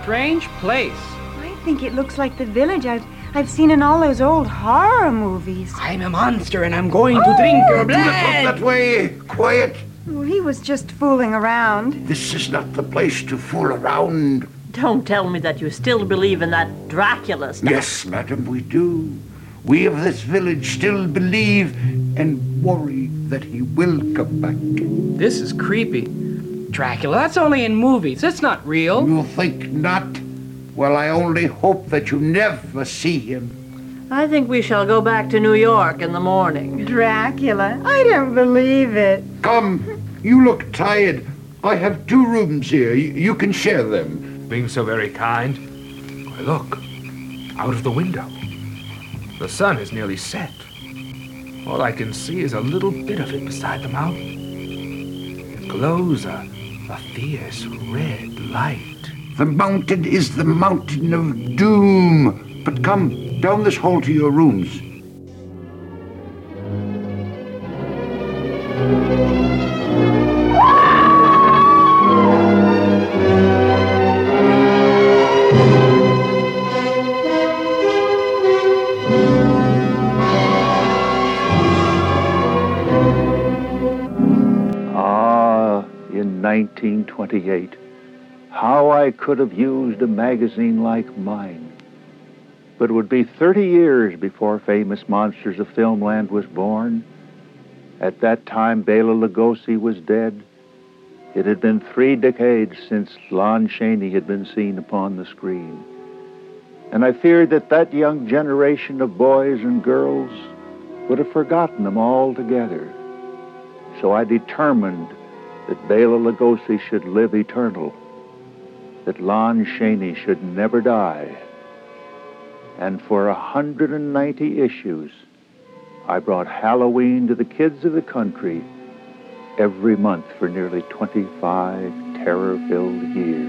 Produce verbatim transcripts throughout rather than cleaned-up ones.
strange place. I think it looks like the village I've, I've seen in all those old horror movies. I'm a monster and I'm going to drink your blood. That way. Quiet. Well, he was just fooling around. This is not the place to fool around. Don't tell me that you still believe in that Dracula stuff. Yes, madam, we do. We of this village still believe and worry that he will come back. This is creepy. Dracula, that's only in movies. It's not real. You think not? Well, I only hope that you never see him. I think we shall go back to New York in the morning. Dracula? I don't believe it. Come, you look tired. I have two rooms here. You, you can share them. Being so very kind. Why, look, out of the window. The sun is nearly set. All I can see is a little bit of it beside the mountain. It glows a, a fierce red light. The mountain is the mountain of doom. But come, down this hall to your rooms. nineteen twenty-eight. How I could have used a magazine like mine. But it would be thirty years before Famous Monsters of Filmland was born. At that time, Bela Lugosi was dead. It had been three decades since Lon Chaney had been seen upon the screen. And I feared that that young generation of boys and girls would have forgotten them altogether. So I determined that Bela Lugosi should live eternal, that Lon Chaney should never die. And for one hundred ninety issues, I brought Halloween to the kids of the country every month for nearly twenty-five terror-filled years.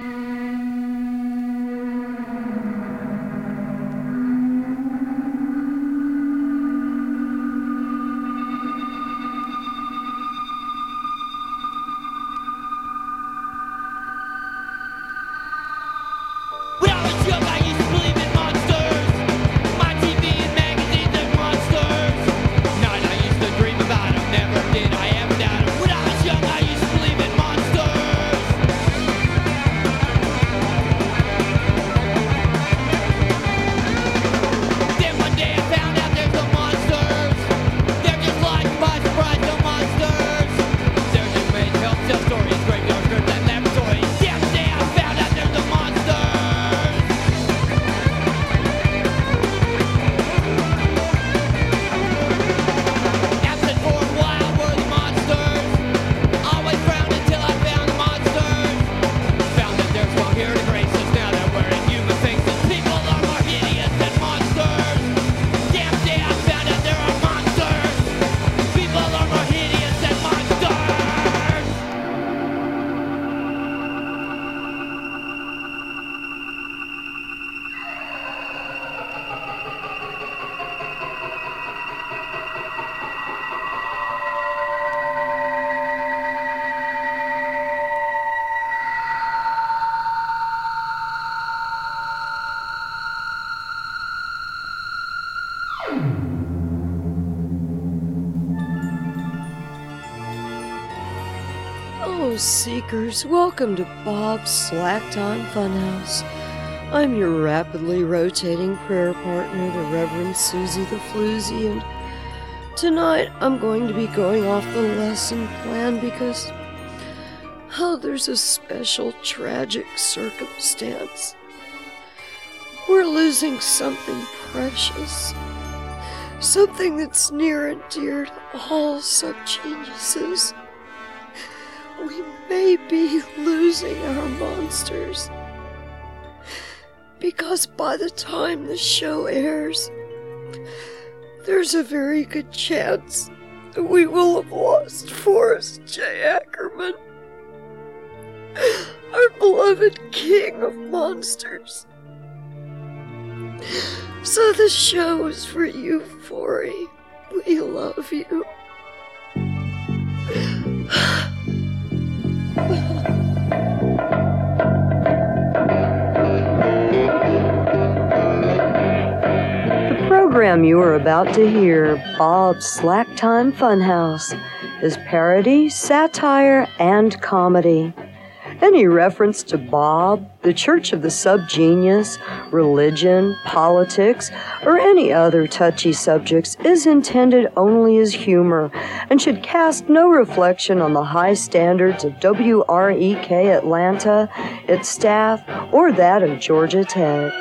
Seekers, welcome to Bob's Slack-Time Funhouse. I'm your rapidly rotating prayer partner, the Reverend Susie the Floozy, and tonight I'm going to be going off the lesson plan because, oh, there's a special tragic circumstance. We're losing something precious, something that's near and dear to all subgeniuses. We may be losing our monsters, because by the time the show airs, there's a very good chance that we will have lost Forrest J. Ackerman, our beloved king of monsters. So the show is for you, Forry. We love you. program you are about to hear, Bob's Slack Time Funhouse, is parody, satire, and comedy. Any reference to Bob, the Church of the Subgenius, religion, politics, or any other touchy subjects is intended only as humor and should cast no reflection on the high standards of W R E K Atlanta, its staff, or that of Georgia Tech.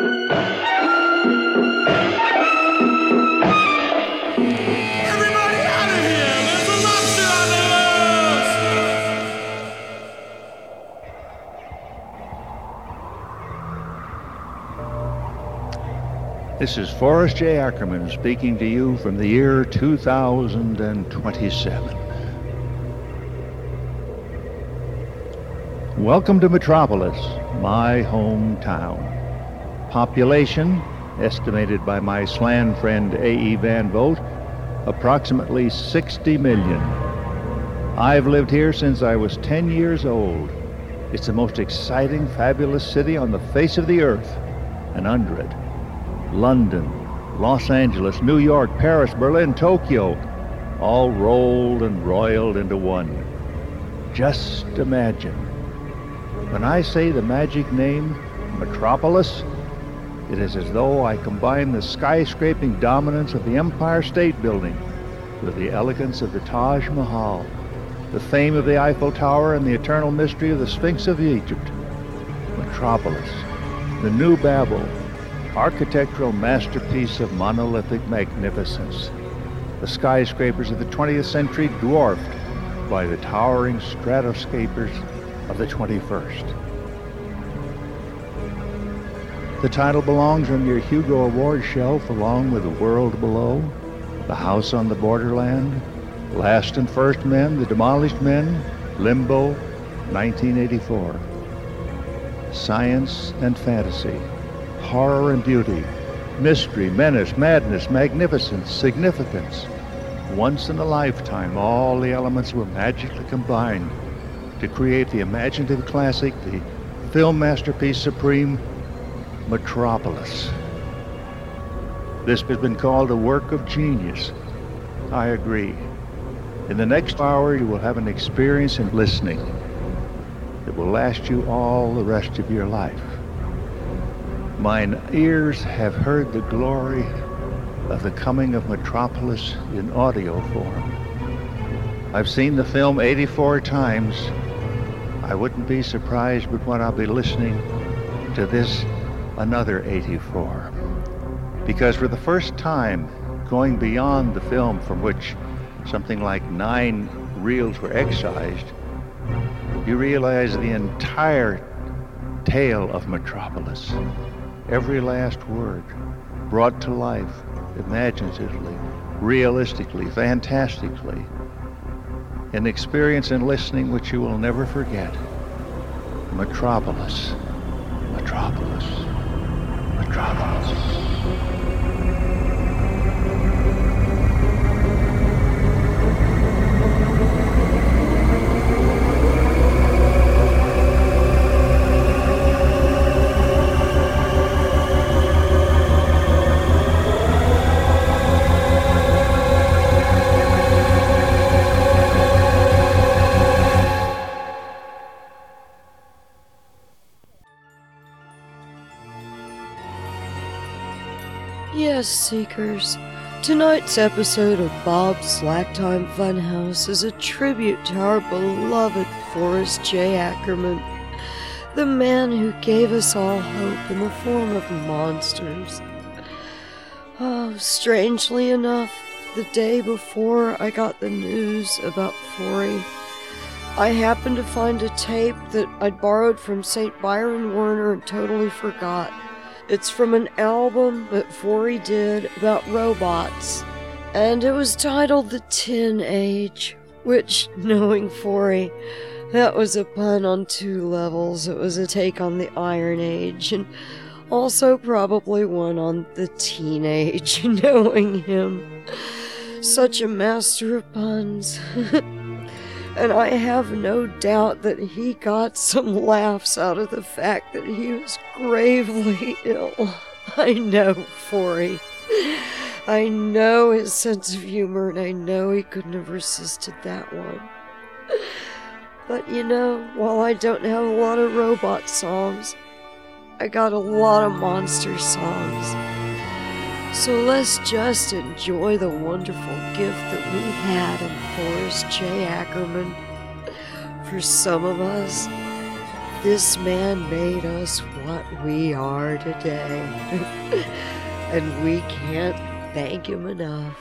This is Forrest J. Ackerman speaking to you from the year two thousand twenty-seven. Welcome to Metropolis, my hometown. Population, estimated by my slan friend A E Van Vogt, approximately sixty million. I've lived here since I was ten years old. It's the most exciting, fabulous city on the face of the earth, and under it, London, Los Angeles, New York, Paris, Berlin, Tokyo, all rolled and roiled into one. Just imagine. When I say the magic name, Metropolis, it is as though I combine the skyscraping dominance of the Empire State Building with the elegance of the Taj Mahal, the fame of the Eiffel Tower, and the eternal mystery of the Sphinx of Egypt. Metropolis, the new Babel, architectural masterpiece of monolithic magnificence. The skyscrapers of the twentieth century dwarfed by the towering stratoscapers of the twenty-first. The title belongs on your Hugo Award shelf along with The World Below, The House on the Borderland, Last and First Men, The Demolished Men, Limbo, nineteen eighty-four. Science and fantasy, horror and beauty, mystery, menace, madness, magnificence, significance. Once in a lifetime, all the elements were magically combined to create the imaginative classic, the film masterpiece supreme, Metropolis. This has been called a work of genius. I agree. In the next hour, you will have an experience in listening that will last you all the rest of your life. Mine ears have heard the glory of the coming of Metropolis in audio form. I've seen the film eighty-four times. I wouldn't be surprised but when I'll be listening to this another eighty-four. Because for the first time, going beyond the film from which something like nine reels were excised, you realize the entire tale of Metropolis. Every last word brought to life imaginatively, realistically, fantastically. An experience in listening which you will never forget. Metropolis, Metropolis, Metropolis. Yes, Seekers. Tonight's episode of Bob's Slack Time Funhouse is a tribute to our beloved Forrest J. Ackerman, the man who gave us all hope in the form of monsters. Oh, strangely enough, the day before I got the news about Forry, I happened to find a tape that I'd borrowed from Saint Byron Werner and totally forgot. It's from an album that Forry did about robots, and it was titled The Tin Age, which, knowing Forry, that was a pun on two levels. It was a take on the Iron Age, and also probably one on the teenage, knowing him. Such a master of puns. And I have no doubt that he got some laughs out of the fact that he was gravely ill. I know, Forry. I know his sense of humor, and I know he couldn't have resisted that one. But you know, while I don't have a lot of robot songs, I got a lot of monster songs. So let's just enjoy the wonderful gift that we had in Forrest J. Ackerman. For some of us, this man made us what we are today. And we can't thank him enough.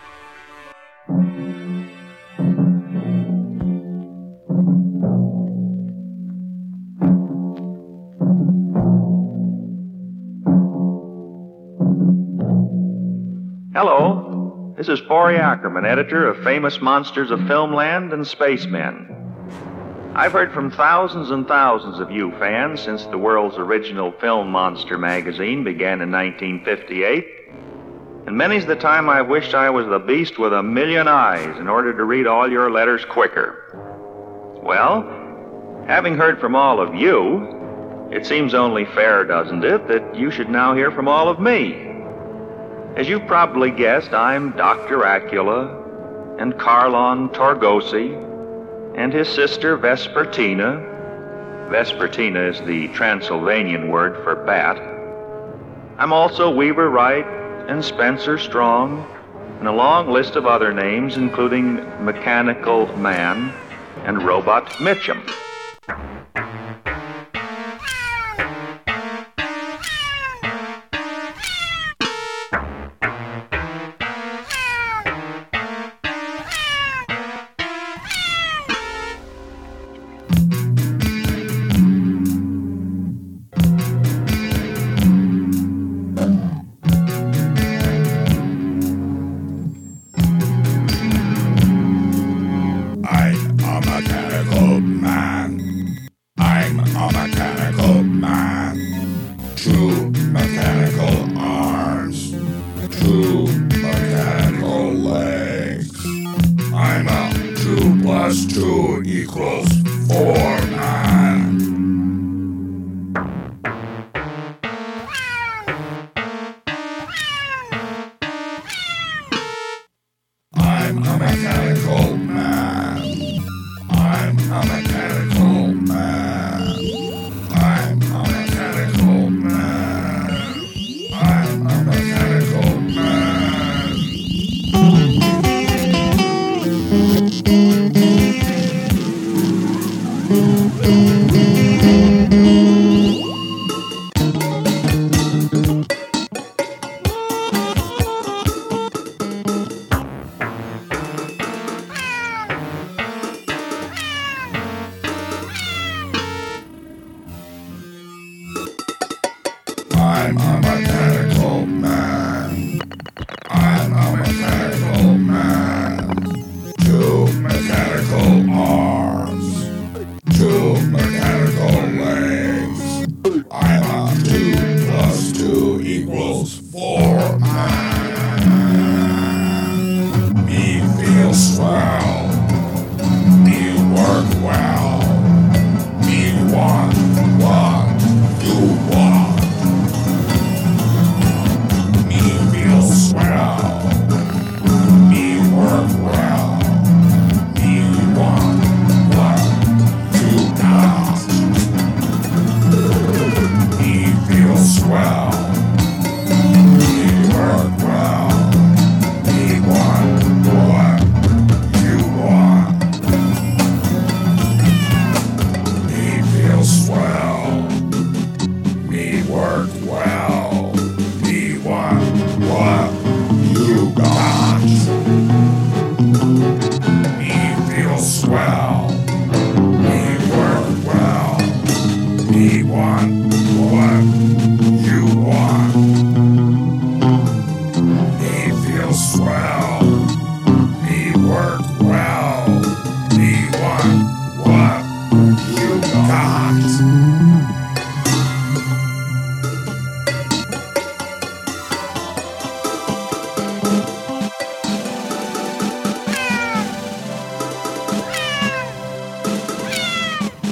Hello, this is Forry Ackerman, editor of Famous Monsters of Filmland and Spacemen. I've heard from thousands and thousands of you fans since the world's original film monster magazine began in nineteen fifty-eight, and many's the time I wished I was the beast with a million eyes in order to read all your letters quicker. Well, having heard from all of you, it seems only fair, doesn't it, that you should now hear from all of me. As you've probably guessed, I'm Doctor Acula and Carlon Torgosi and his sister Vespertina. Vespertina is the Transylvanian word for bat. I'm also Weaver Wright and Spencer Strong and a long list of other names, including Mechanical Man and Robot Mitchum.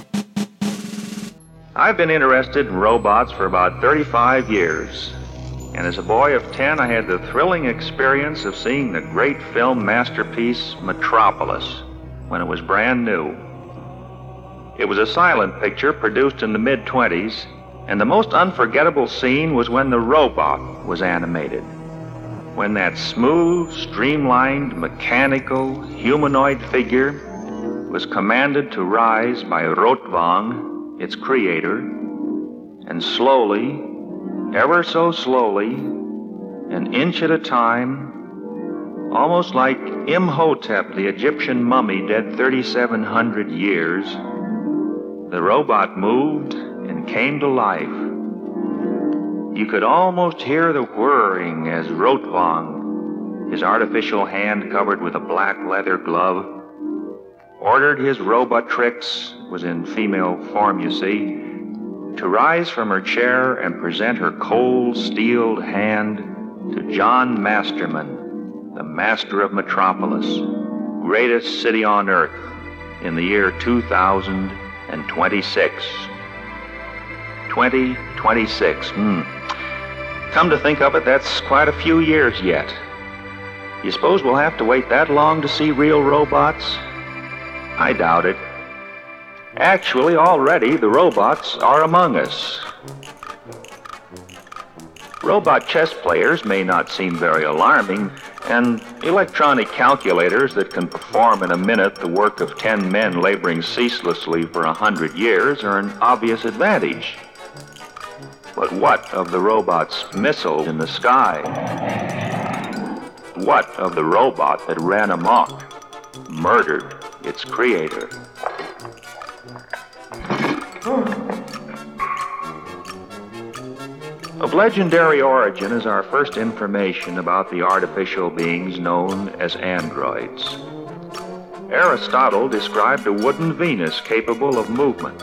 I've been interested in robots for about thirty-five years. And as a boy of ten, I had the thrilling experience of seeing the great film masterpiece Metropolis when it was brand new. It was a silent picture produced in the mid-twenties, and the most unforgettable scene was when the robot was animated. When that smooth, streamlined, mechanical, humanoid figure was commanded to rise by Rotwang, its creator, and slowly, ever so slowly, an inch at a time, almost like Imhotep, the Egyptian mummy dead thirty-seven hundred years, the robot moved and came to life. You could almost hear the whirring as Rotwang, his artificial hand covered with a black leather glove, ordered his robot tricks, was in female form, you see, to rise from her chair and present her cold-steeled hand to John Masterman, the master of Metropolis, greatest city on earth, in the year two thousand twenty-six. twenty twenty-six, hmm. Come to think of it, that's quite a few years yet. You suppose we'll have to wait that long to see real robots? I doubt it. Actually, already the robots are among us. Robot chess players may not seem very alarming, and electronic calculators that can perform in a minute the work of ten men laboring ceaselessly for a hundred years are an obvious advantage. But what of the robot's missile in the sky? What of the robot that ran amok, murdered its creator? Of legendary origin is our first information about the artificial beings known as androids. Aristotle described a wooden Venus capable of movement.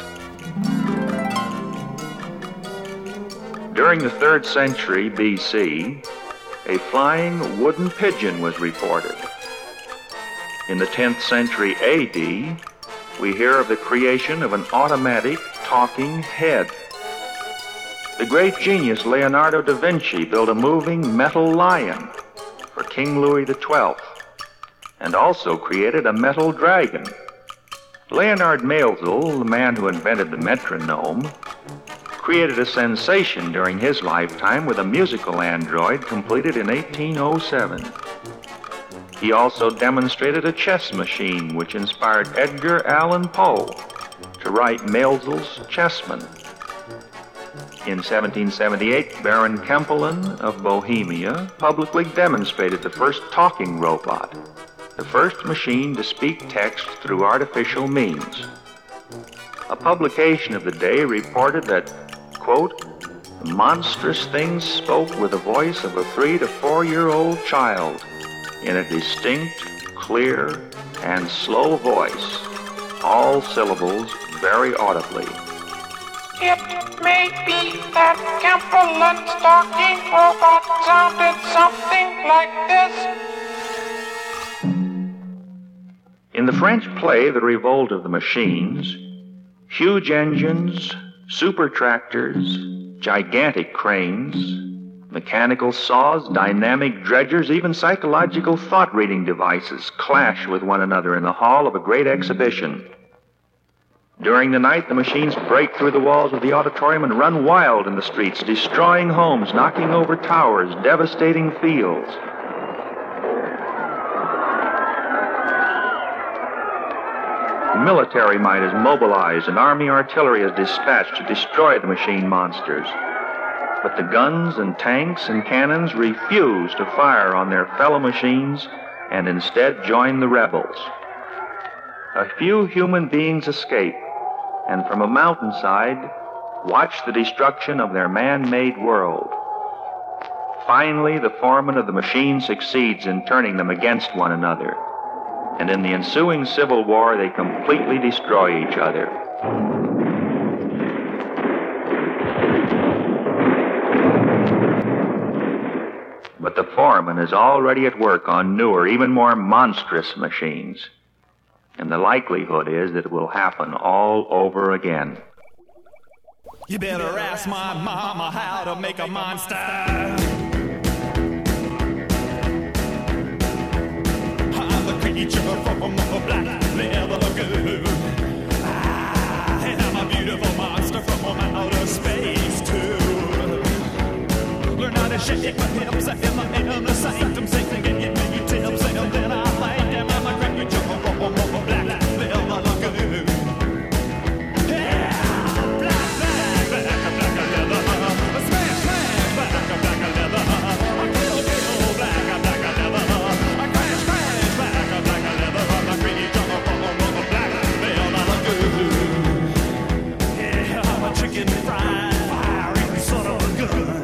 During the third century B C, a flying wooden pigeon was reported. In the tenth century A D, we hear of the creation of an automatic talking head. The great genius Leonardo da Vinci built a moving metal lion for King Louis the twelfth, and also created a metal dragon. Leonard Maelzel, the man who invented the metronome, created a sensation during his lifetime with a musical android completed in eighteen oh seven. He also demonstrated a chess machine which inspired Edgar Allan Poe to write Maelzel's Chessmen. In seventeen seventy-eight, Baron Kempelen of Bohemia publicly demonstrated the first talking robot, the first machine to speak text through artificial means. A publication of the day reported that, quote, the monstrous thing spoke with the voice of a three to four-year-old child in a distinct, clear, and slow voice, all syllables very audibly. It may be that Kempelen's talking robot sounded something like this. In the French play, The Revolt of the Machines, huge engines, super tractors, gigantic cranes, mechanical saws, dynamic dredgers, even psychological thought-reading devices clash with one another in the hall of a great exhibition. During the night, the machines break through the walls of the auditorium and run wild in the streets, destroying homes, knocking over towers, devastating fields. Military might is mobilized and army artillery is dispatched to destroy the machine monsters. But the guns and tanks and cannons refuse to fire on their fellow machines and instead join the rebels. A few human beings escape, and from a mountainside watch the destruction of their man-made world. Finally, the foreman of the machine succeeds in turning them against one another, and in the ensuing civil war they completely destroy each other. But the foreman is already at work on newer, even more monstrous machines. And the likelihood is that it will happen all over again. You better ask my mama how to make a monster. creature from the black leather lagoon. I am a beautiful monster from outer space too. Learn how to shake my hips in the inner sanctum, Satan can give me tips, and then I find him. I'm a creature from the black leather lagoon. Chicken fried, fiery son of a gun.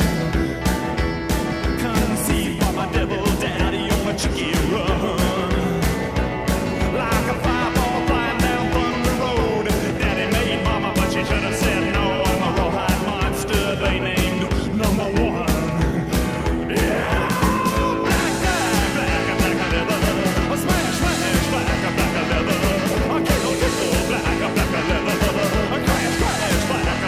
Conceived by my devil daddy on a chicken run. Like a fireball flying down Thunder Road. Daddy made mama, but she should have said no. I'm a rawhide monster they named number one. Yeah. Black guy, black, black leather. A smash, smash, black, black leather. A kill, kill, black, black leather. A crash, crash, black.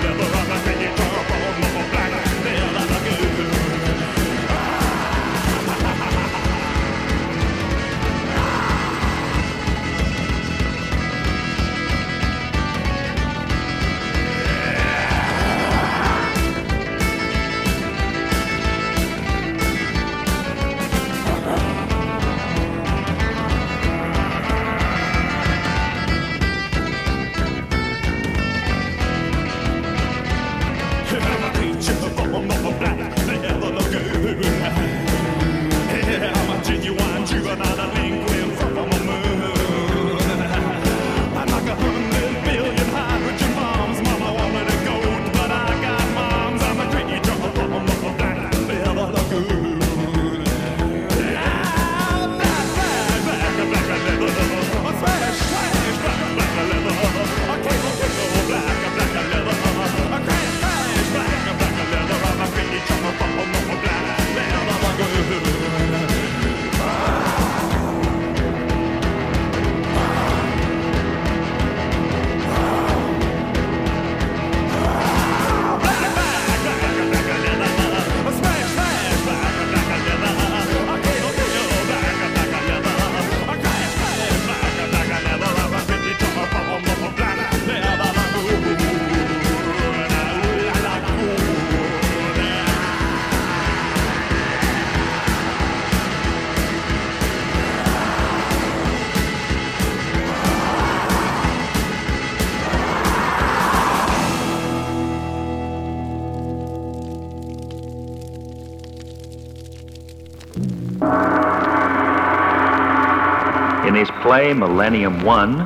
In his play Millennium One,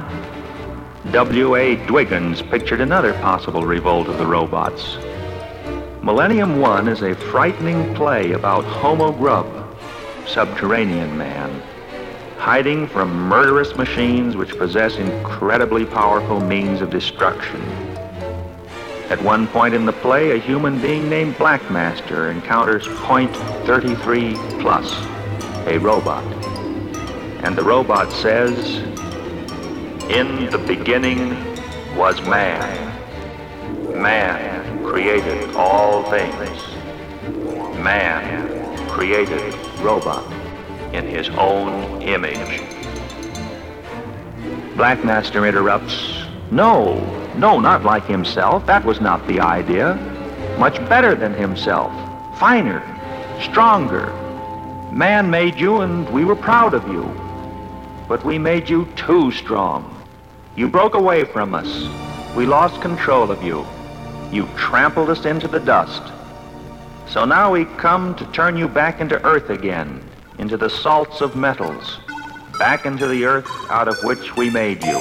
W A Dwiggins pictured another possible revolt of the robots. Millennium One is a frightening play about Homo Grub, subterranean man, hiding from murderous machines which possess incredibly powerful means of destruction. At one point in the play, a human being named Blackmaster encounters Point thirty-three Plus, a robot. And the robot says, "In the beginning was man. Man created all things. Man created robot in his own image." Blackmaster interrupts, "No, no, not like himself. That was not the idea. Much better than himself. Finer, stronger. Man made you and we were proud of you. But we made you too strong. You broke away from us. We lost control of you. You trampled us into the dust. So now we come to turn you back into earth again, into the salts of metals, back into the earth out of which we made you."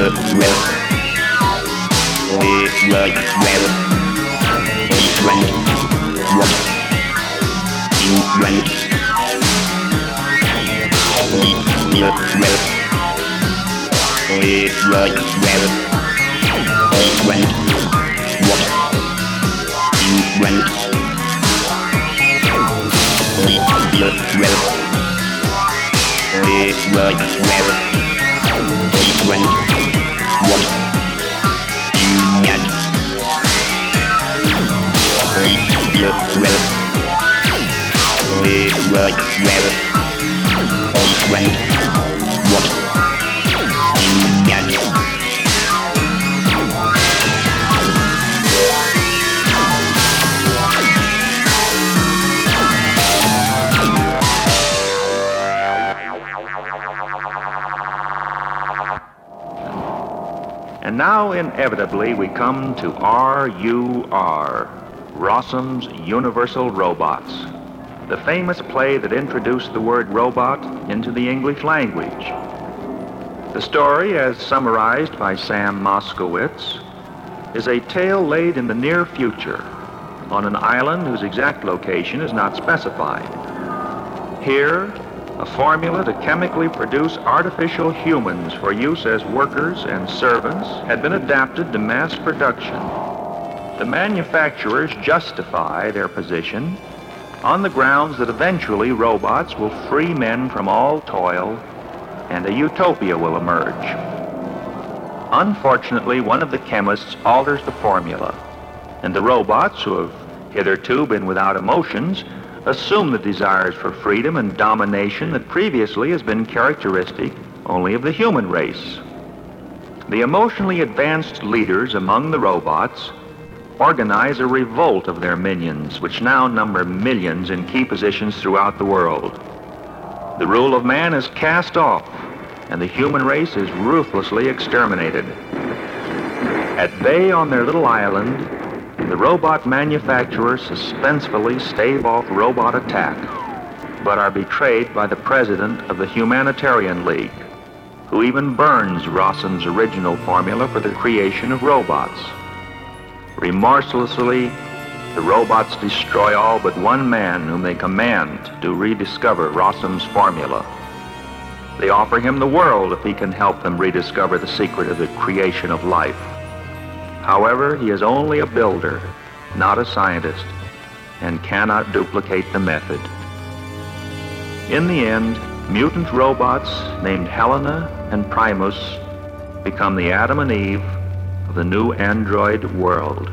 And now, inevitably, we come to R U R, Rossum's Universal Robots, the famous play that introduced the word robot into the English language. The story, as summarized by Sam Moskowitz, is a tale laid in the near future on an island whose exact location is not specified. Here, a formula to chemically produce artificial humans for use as workers and servants had been adapted to mass production. The manufacturers justify their position on the grounds that eventually robots will free men from all toil and a utopia will emerge. Unfortunately, one of the chemists alters the formula, and the robots, who have hitherto been without emotions, assume the desires for freedom and domination that previously has been characteristic only of the human race. The emotionally advanced leaders among the robots organize a revolt of their minions, which now number millions in key positions throughout the world. The rule of man is cast off, and the human race is ruthlessly exterminated. At bay on their little island, the robot manufacturers suspensefully stave off robot attack, but are betrayed by the president of the Humanitarian League, who even burns Rossum's original formula for the creation of robots. Remorselessly, the robots destroy all but one man whom they command to rediscover Rossum's formula. They offer him the world if he can help them rediscover the secret of the creation of life. However, he is only a builder, not a scientist, and cannot duplicate the method. In the end, mutant robots named Helena and Primus become the Adam and Eve of the new android world.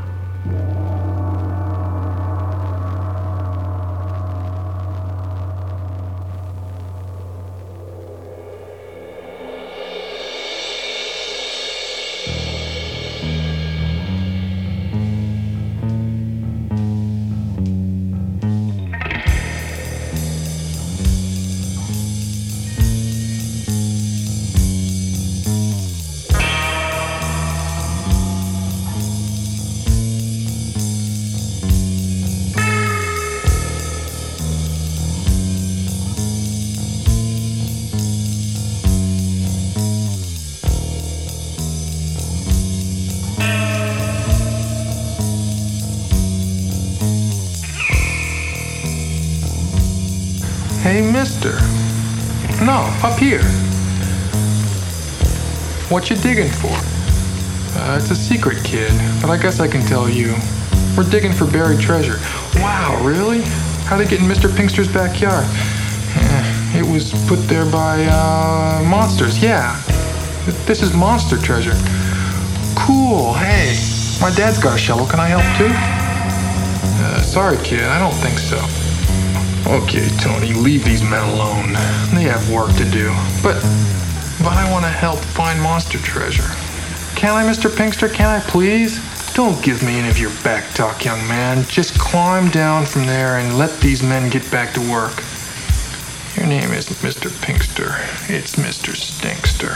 Hey, mister. No, up here. What you digging for? Uh, it's a secret, kid, but I guess I can tell you. We're digging for buried treasure. Wow, really? How'd it get in Mister Pinkster's backyard? Eh, it was put there by, uh, monsters, yeah. This is monster treasure. Cool, hey. My dad's got a shovel, can I help too? Uh, sorry, kid, I don't think so. Okay, Tony, leave these men alone. They have work to do. But, but I want to help find monster treasure. Can I, Mister Pinkster? Can I, please? Don't give me any of your back talk, young man. Just climb down from there and let these men get back to work. Your name isn't Mister Pinkster. It's Mister Stinkster.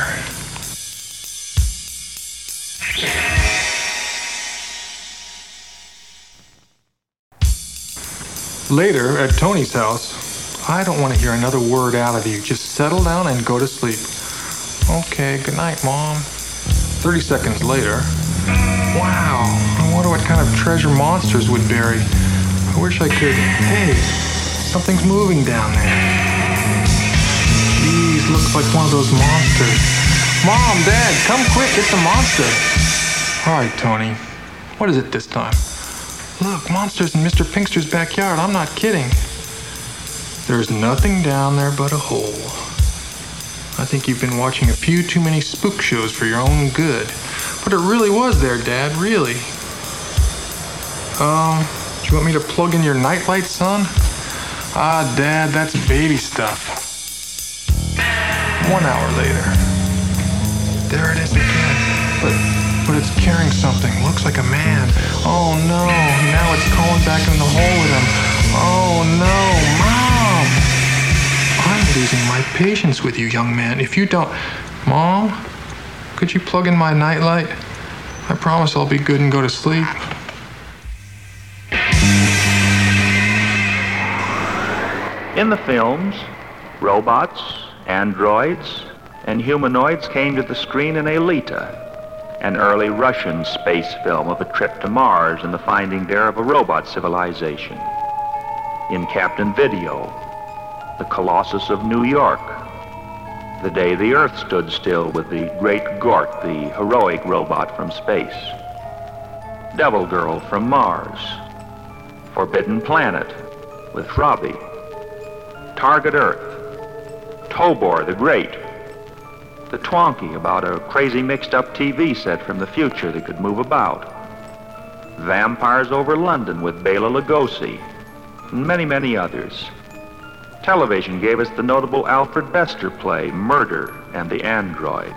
Later, at Tony's house, I don't want to hear another word out of you. Just settle down and go to sleep. Okay, good night, Mom. thirty seconds later. Wow, I wonder what kind of treasure monsters would bury. I wish I could. Hey, something's moving down there. Jeez, looks like one of those monsters. Mom, Dad, come quick, it's a monster. All right, Tony, what is it this time? Look, monsters in Mister Pinkster's backyard, I'm not kidding. There's nothing down there but a hole. I think you've been watching a few too many spook shows for your own good. But it really was there, Dad, really. Um, do you want me to plug in your nightlight, son? Ah, Dad, that's baby stuff. One hour later. There it is again. But, but it's carrying something. Looks like a man. Oh no, now it's crawling back in the hole with him. Oh no, Mom! I'm losing my patience with you, young man. If you don't... Mom? Could you plug in my nightlight? I promise I'll be good and go to sleep. In the films, robots, androids, and humanoids came to the screen in Aelita, an early Russian space film of a trip to Mars and the finding there of a robot civilization. In Captain Video, the Colossus of New York, the day the Earth stood still with the great Gort, the heroic robot from space. Devil Girl from Mars. Forbidden Planet with Robbie. Target Earth. Tobor the Great. The Twonky, about a crazy mixed-up T V set from the future that could move about. Vampires Over London with Bela Lugosi. And many, many others. Television gave us the notable Alfred Bester play, Murder and the Android.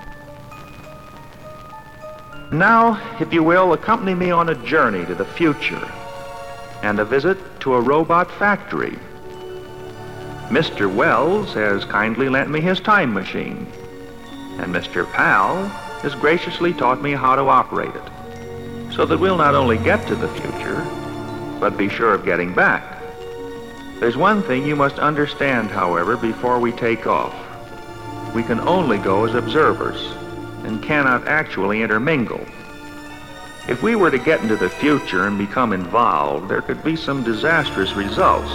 Now, if you will, accompany me on a journey to the future and a visit to a robot factory. Mister Wells has kindly lent me his time machine, and Mister Powell has graciously taught me how to operate it, so that we'll not only get to the future, but be sure of getting back. There's one thing you must understand, however, before we take off. We can only go as observers and cannot actually intermingle. If we were to get into the future and become involved, there could be some disastrous results.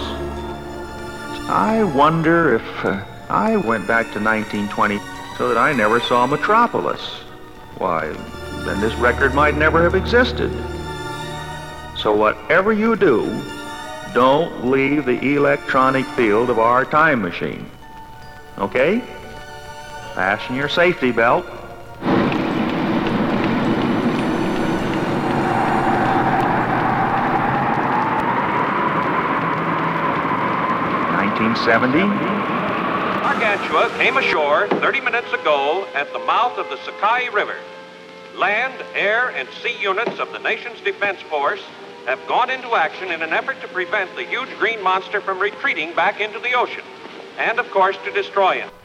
I wonder if uh, I went back to nineteen twenty so that I never saw Metropolis. Why, then this record might never have existed. So whatever you do, don't leave the electronic field of our time machine. Okay? Fasten your safety belt. nineteen seventy. Gargantua came ashore thirty minutes ago at the mouth of the Sakai River. Land, air, and sea units of the nation's defense force have gone into action in an effort to prevent the huge green monster from retreating back into the ocean, and of course to destroy him.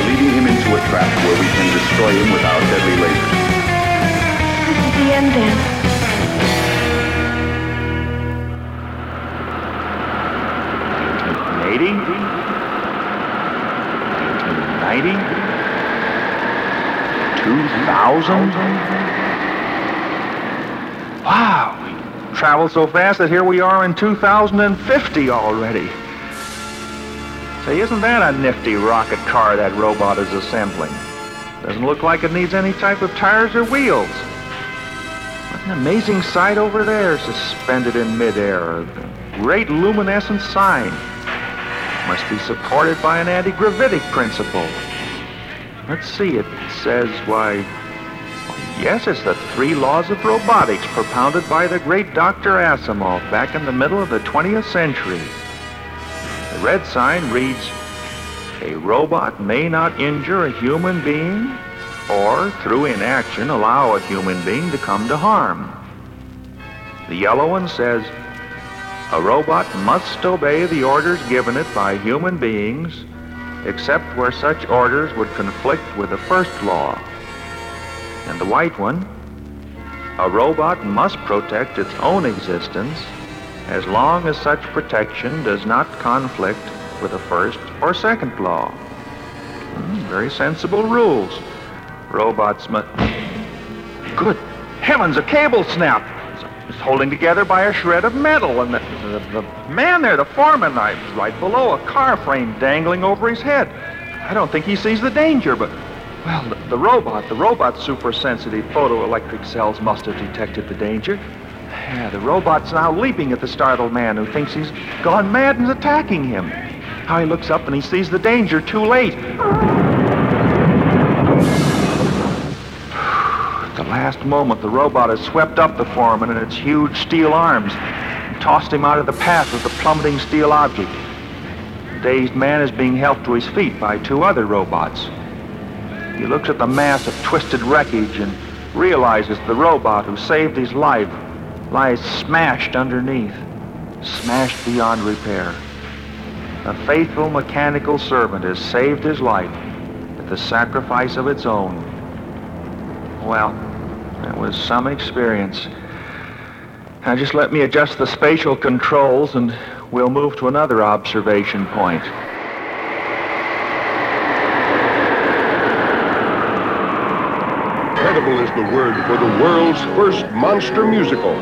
leading him into a trap where we can destroy him with our deadly lasers. This is the end then. eighty, ninety, two thousand. Wow, we traveled so fast that here we are in two thousand fifty already. Say, isn't that a nifty rocket car that robot is assembling? Doesn't look like it needs any type of tires or wheels. What an amazing sight over there, suspended in midair. A great luminescent sign. Must be supported by an anti-gravitic principle. Let's see, it says, why, yes, it's the three laws of robotics propounded by the great Doctor Asimov back in the middle of the twentieth century. The red sign reads, a robot may not injure a human being or, through inaction, allow a human being to come to harm. The yellow one says, a robot must obey the orders given it by human beings, except where such orders would conflict with the first law. And the white one, a robot must protect its own existence as long as such protection does not conflict with the first or second law. Hmm, very sensible rules. Robots must... Good heavens, a cable snapped! It's holding together by a shred of metal, and the, the, the man there, the foreman, I, right below, a car frame dangling over his head. I don't think he sees the danger, but, well, the, the robot, the robot's super-sensitive photoelectric cells must have detected the danger. Yeah, the robot's now leaping at the startled man who thinks he's gone mad and is attacking him. How he looks up and he sees the danger too late. At the last moment, the robot has swept up the foreman in its huge steel arms and tossed him out of the path of the plummeting steel object. The dazed man is being helped to his feet by two other robots. He looks at the mass of twisted wreckage and realizes the robot who saved his life lies smashed underneath, smashed beyond repair. A faithful mechanical servant has saved his life at the sacrifice of its own. Well, that was some experience. Now just let me adjust the spatial controls and we'll move to another observation point. Incredible is the word for the world's first monster musical.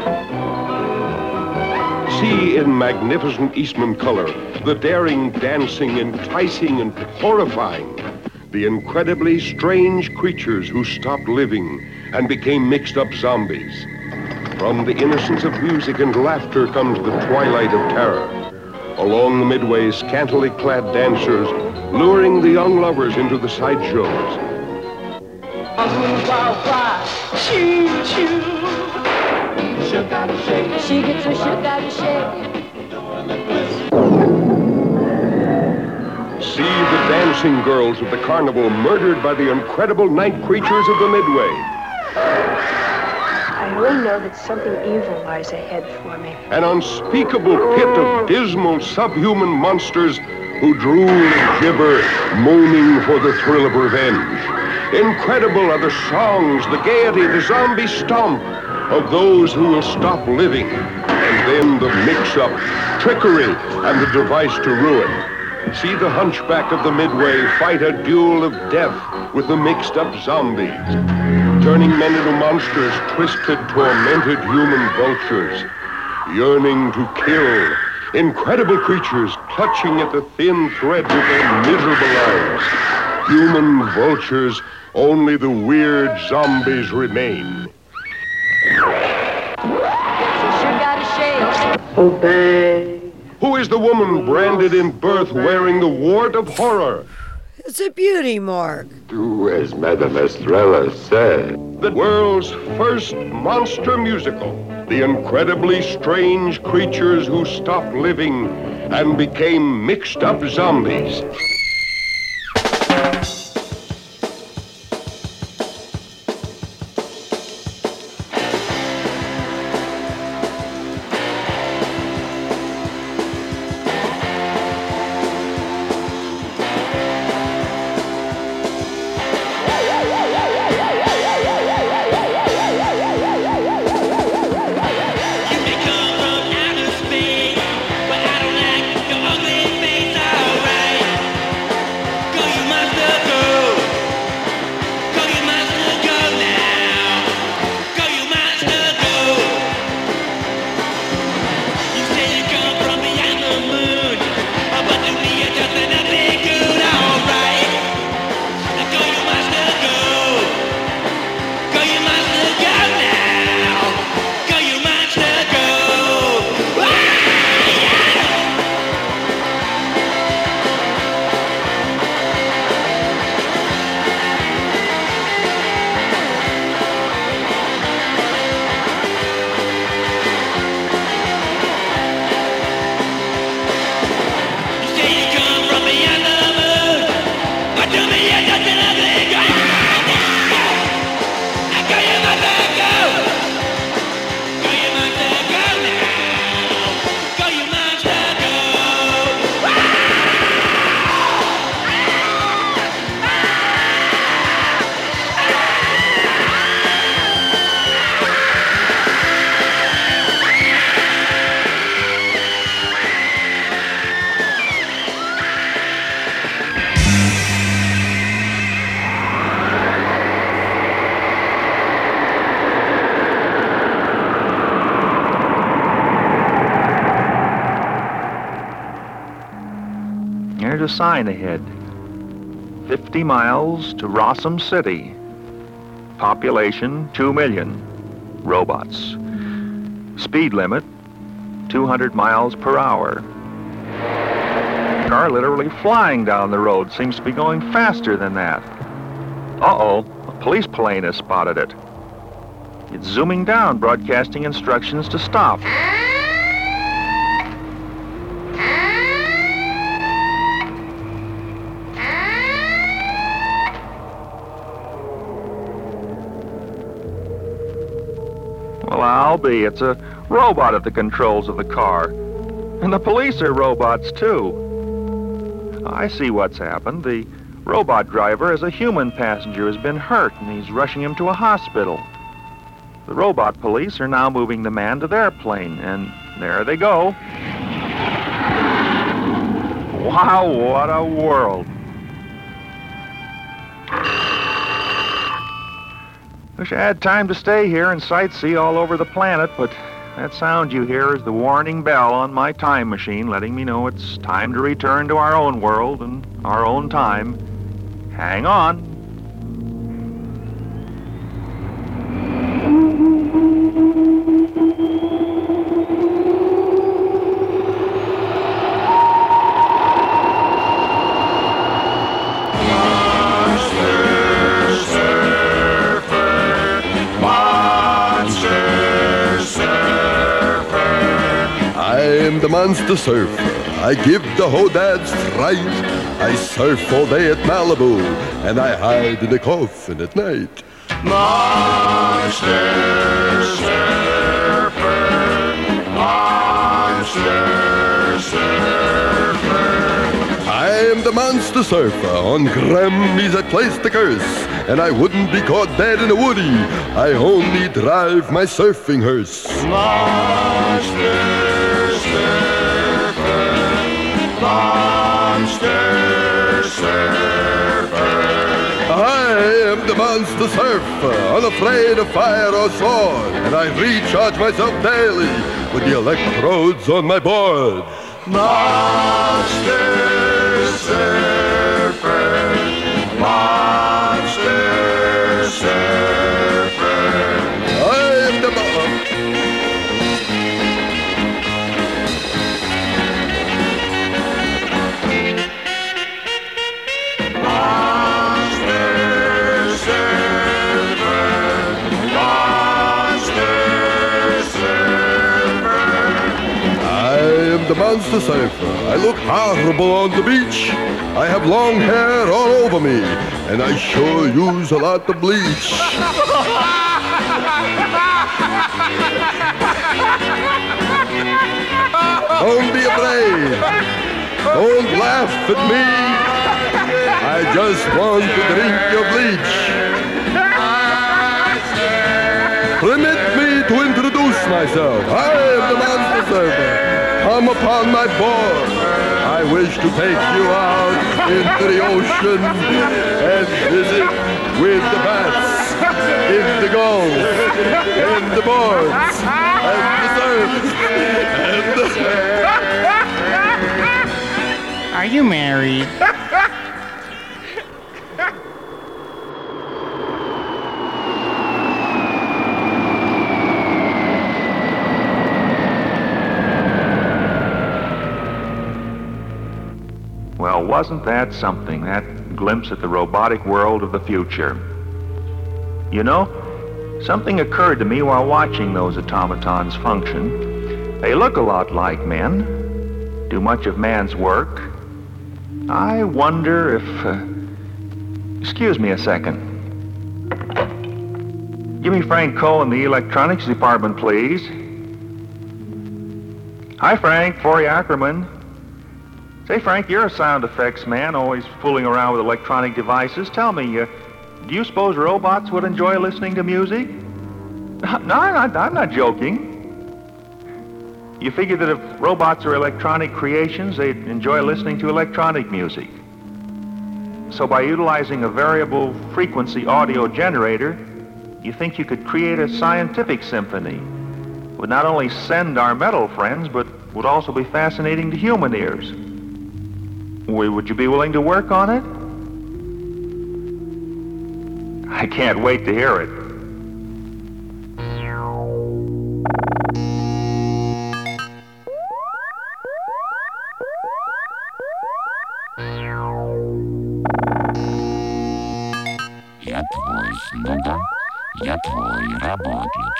See in magnificent Eastman color the daring, dancing, enticing, and horrifying. The incredibly strange creatures who stopped living and became mixed-up zombies. From the innocence of music and laughter comes the twilight of terror. Along the midway, scantily clad dancers luring the young lovers into the sideshows. She gets her shook out of shake. See the dancing girls of the carnival murdered by the incredible night creatures of the Midway. I only know that something evil lies ahead for me. An unspeakable pit of dismal subhuman monsters who drool and gibber, moaning for the thrill of revenge. Incredible are the songs, the gaiety, the zombie stomp of those who will stop living. And then the mix-up, trickery, and the device to ruin. See the hunchback of the Midway fight a duel of death with the mixed-up zombies, turning men into monsters, twisted, tormented human vultures, yearning to kill, incredible creatures clutching at the thin threads of their miserable lives. Human vultures, only the weird zombies remain. She sure got a shake. Obey. Who is the woman branded in birth wearing the wart of horror? It's a beauty mark. Do as Madame Estrella said. The world's first monster musical. The incredibly strange creatures who stopped living and became mixed-up zombies. a sign ahead. fifty miles to Rossum City. Population, two million. Robots. Speed limit, two hundred miles per hour. Car literally flying down the road. Seems to be going faster than that. Uh-oh, a police plane has spotted it. It's zooming down, broadcasting instructions to stop. Well, I'll be. It's a robot at the controls of the car. And the police are robots, too. I see what's happened. The robot driver, as a human passenger, has been hurt, and he's rushing him to a hospital. The robot police are now moving the man to their plane, and there they go. Wow, what a world. Wish I had time to stay here and sightsee all over the planet, but that sound you hear is the warning bell on my time machine letting me know it's time to return to our own world and our own time. Hang on. I'm the monster surfer. I give the hodads fright. I surf all day at Malibu, and I hide in the coffin at night. Monster surfer, monster surfer. I am the monster surfer. On Grammys I placed the curse, and I wouldn't be caught dead in a woody. I only drive my surfing hearse. Monster Monster surfer. I am the monster surfer, unafraid of fire or sword, and I recharge myself daily with the electrodes on my board. Monster surfer, monster surfer. I am the monster. The monster surfer. I look horrible on the beach. I have long hair all over me, and I sure use a lot of bleach. Don't be afraid. Don't laugh at me. I just want to drink your bleach. Permit me to introduce myself. I am the monster surfer. Come upon my board. I wish to take you out into the ocean and visit with the bats, in the gulls, and the boards, and the surf, and the... Are you married? Well, wasn't that something, that glimpse at the robotic world of the future? You know, something occurred to me while watching those automatons function. They look a lot like men, do much of man's work. I wonder if... Uh... Excuse me a second. Give me Frank Coe in the electronics department, please. Hi, Frank. Forey Ackerman. Say, Frank, you're a sound effects man, always fooling around with electronic devices. Tell me, uh, do you suppose robots would enjoy listening to music? No, I'm not, I'm not joking. You figure that if robots are electronic creations, they'd enjoy listening to electronic music. So by utilizing a variable frequency audio generator, you think you could create a scientific symphony? Would not only send our metal friends, but would also be fascinating to human ears. W- Would you be willing to work on it? I can't wait to hear it. Я твой слуга, я твой работник.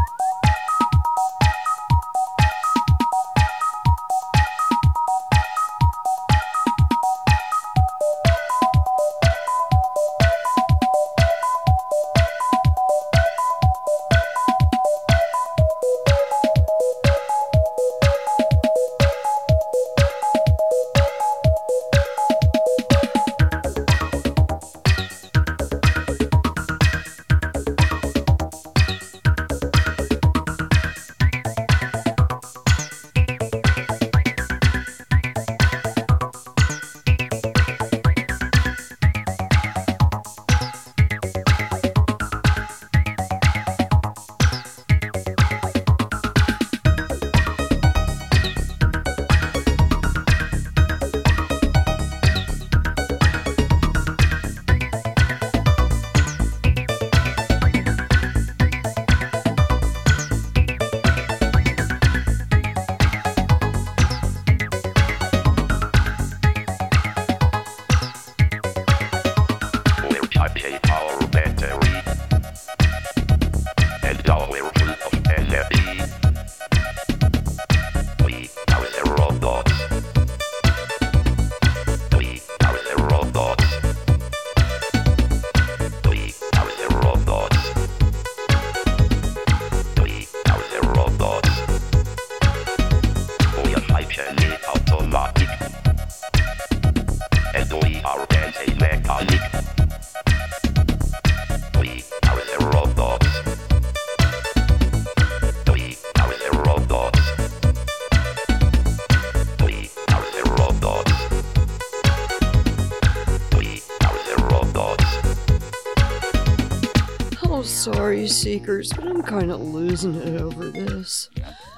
Sorry, Seekers, but I'm kind of losing it over this.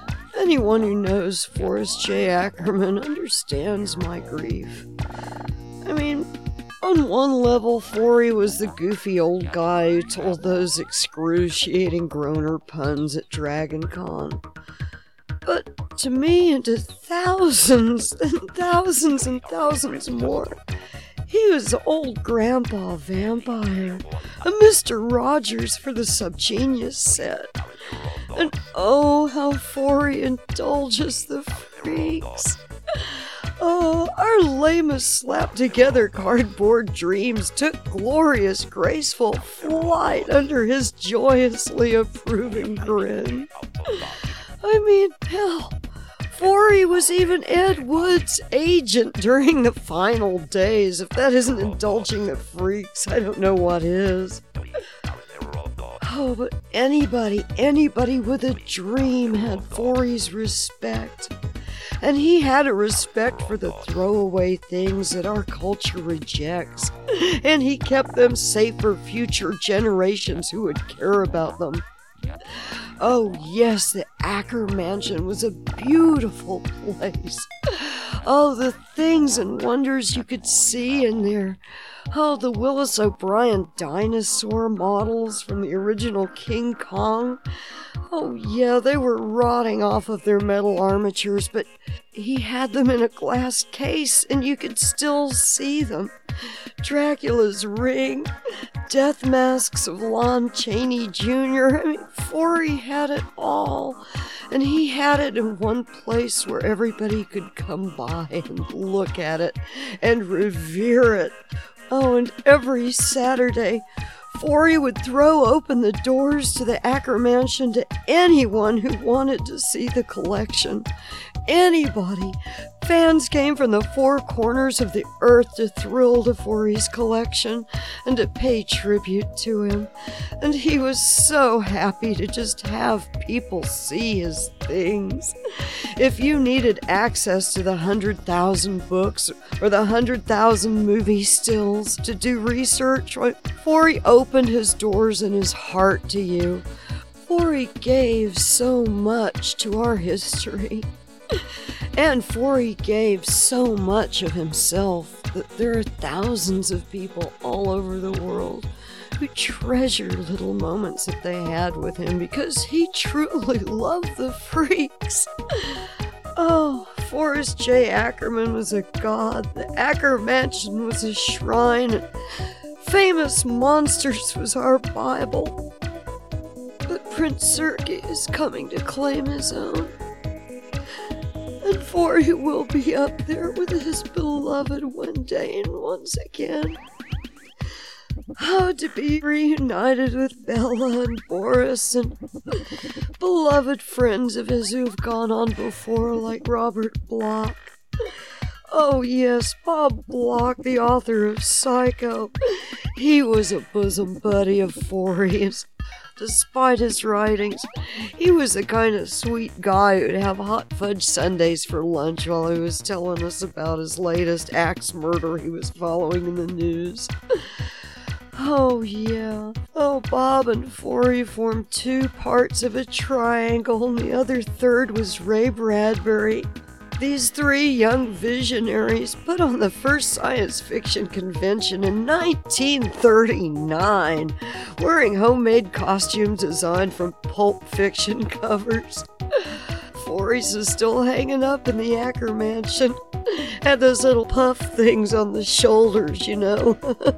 Anyone who knows Forrest J. Ackerman understands my grief. I mean, on one level, Forey was the goofy old guy who told those excruciating groaner puns at Dragon Con. But to me and to thousands and thousands and thousands more, he was old Grandpa Vampire, a Mister Rogers for the Subgenius set. And oh, how Forey indulges the freaks. Oh, our lamest slapped-together cardboard dreams took glorious, graceful flight under his joyously approving grin. I mean, hell, Forey was even Ed Wood's agent during the final days. If that isn't indulging the freaks, I don't know what is. Oh, but anybody, anybody with a dream had Forey's respect. And he had a respect for the throwaway things that our culture rejects. And he kept them safe for future generations who would care about them. Oh yes, the Acker Mansion was a beautiful place. Oh, the things and wonders you could see in there. Oh, the Willis O'Brien dinosaur models from the original King Kong. Oh yeah, they were rotting off of their metal armatures, but he had them in a glass case and you could still see them. Dracula's ring, death masks of Lon Chaney Junior I mean, Forey had it all. And he had it in one place where everybody could come by and look at it and revere it. Oh, and every Saturday, Forey would throw open the doors to the Acker Mansion to anyone who wanted to see the collection. Anybody. Fans came from the four corners of the earth to thrill to Forey's collection and to pay tribute to him. And he was so happy to just have people see his things. If you needed access to the hundred thousand books or the hundred thousand movie stills to do research, Forey opened his doors and his heart to you. Forey gave so much to our history. And Forey gave so much of himself that there are thousands of people all over the world who treasure little moments that they had with him because he truly loved the freaks. Oh, Forrest J. Ackerman was a god. The Acker Mansion was a shrine. And Famous Monsters was our Bible. But Prince Sergei is coming to claim his own. And Forey will be up there with his beloved Wendane once again. How to be reunited with Bella and Boris and beloved friends of his who've gone on before, like Robert Bloch. Oh yes, Bob Bloch, the author of Psycho. He was a bosom buddy of Forey's. Despite his writings, he was the kind of sweet guy who'd have hot fudge sundaes for lunch while he was telling us about his latest axe murder he was following in the news. Oh yeah. Oh, Bob and Forey formed two parts of a triangle, and the other third was Ray Bradbury. These three young visionaries put on the first science fiction convention in nineteen thirty-nine, wearing homemade costumes designed from Pulp Fiction covers. Forey's is still hanging up in the Acker Mansion. Had those little puff things on the shoulders, you know.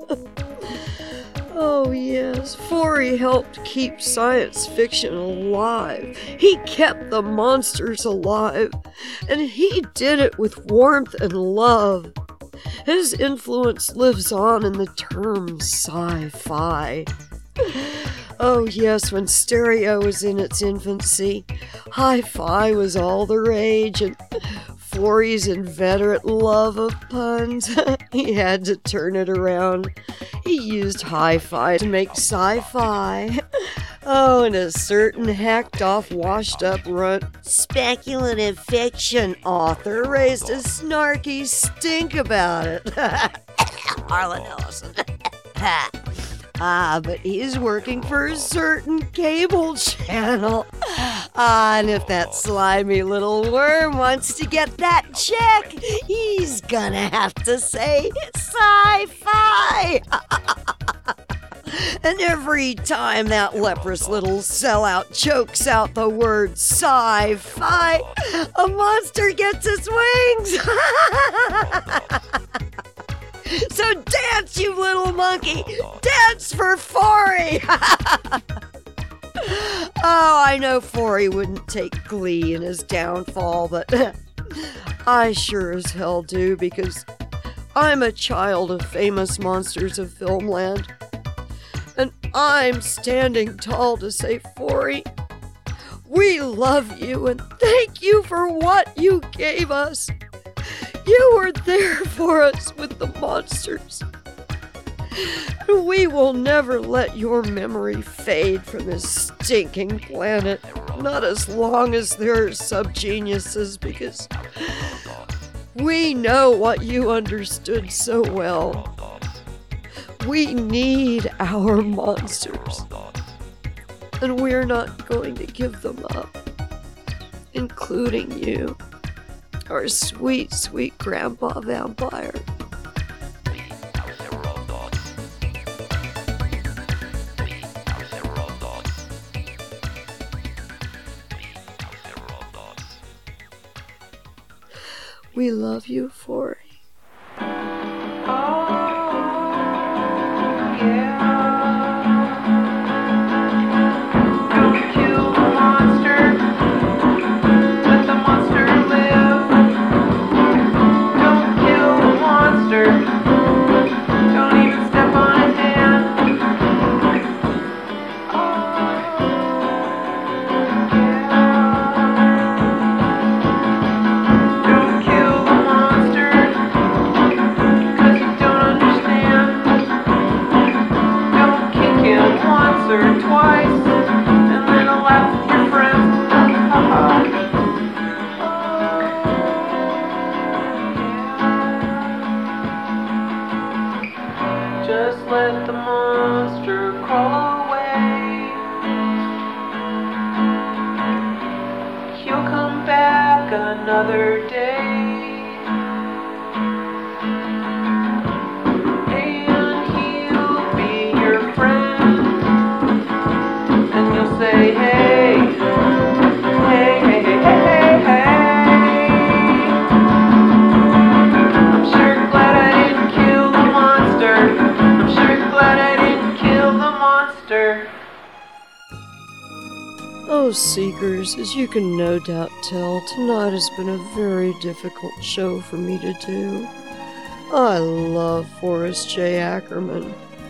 Oh yes, Forey helped keep science fiction alive. He kept the monsters alive, and he did it with warmth and love. His influence lives on in the term sci-fi. Oh yes, when stereo was in its infancy, hi-fi was all the rage, and Forey's inveterate love of puns, he had to turn it around. He used hi-fi to make sci-fi. Oh, and a certain hacked-off, washed-up runt speculative fiction author raised a snarky stink about it. Harlan Ellison. Ah, but he's working for a certain cable channel. Ah, and if that slimy little worm wants to get that check, he's gonna have to say sci-fi. And every time that leprous little sellout chokes out the word sci-fi, a monster gets its wings. So dance, you little monkey! Dance for Forey! Oh, I know Forey wouldn't take glee in his downfall, but I sure as hell do, because I'm a child of Famous Monsters of Filmland. And I'm standing tall to say, Forey, we love you and thank you for what you gave us. You were there for us with the monsters. And we will never let your memory fade from this stinking planet. Not as long as there are subgeniuses, because we know what you understood so well. We need our monsters. And we're not going to give them up. Including you. Our sweet, sweet grandpa vampire. We love you, Forey. Just let the monster crawl away. He'll come back. another day. And he'll be your friend. And you'll say, hey, hey, hey, hey, hey, hey. I'm sure glad I didn't kill the monster. I'm sure glad I didn't kill the monster. Oh, Seekers, as you can no doubt tell, tonight has been a very difficult show for me to do. I love Forrest J. Ackerman.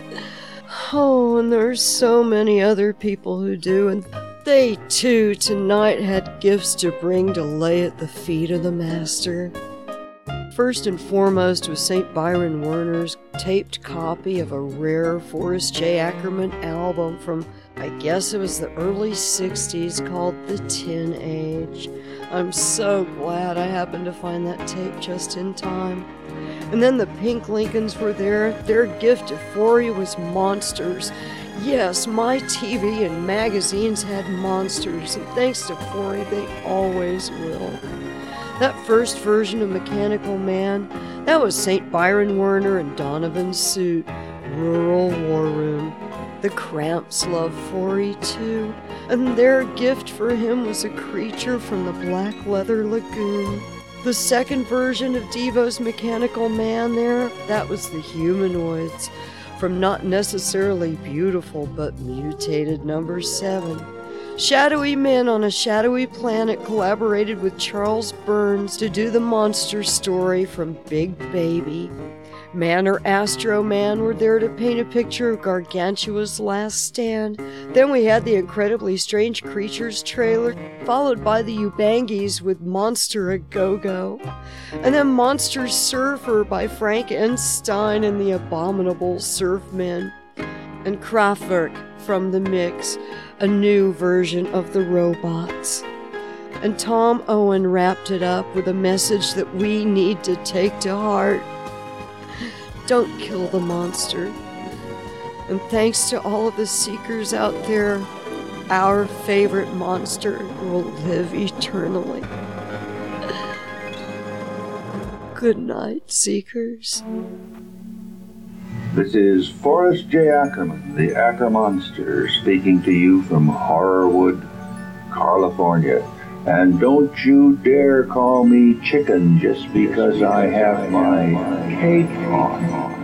Oh, and there's so many other people who do, and they too tonight had gifts to bring to lay at the feet of the master. First and foremost was Saint Byron Werner's taped copy of a rare Forrest J. Ackerman album from, I guess it was the early sixties, called The Tin Age. I'm so glad I happened to find that tape just in time. And then the Pink Lincolns were there. Their gift to Forey was monsters. Yes, my T V and magazines had monsters, and thanks to Forey, they always will. That first version of Mechanical Man, that was Saint Byron Werner and Donovan Suit, Rural War Room. The Cramps loved Forey too, and their gift for him was a creature from the Black Leather Lagoon. The second version of Devo's Mechanical Man there, that was the Humanoids, from Not Necessarily Beautiful but Mutated number seven. Shadowy Men on a Shadowy Planet collaborated with Charles Burns to do the monster story from Big Baby. Man or Astro Man were there to paint a picture of Gargantua's Last Stand. Then we had the Incredibly Strange Creatures trailer, followed by the Ubangis with Monster A Go-Go. And then Monster Surfer by Frank Enstein and the Abominable Surfmen. And Kraftwerk from The Mix, a new version of the Robots. And Tom Owen wrapped it up with a message that we need to take to heart. Don't kill the monster. And thanks to all of the Seekers out there, our favorite monster will live eternally. Good night, Seekers. This is Forrest J. Ackerman, the Acker Monster, speaking to you from Horrorwood, California. And don't you dare call me chicken just because I have my cape on.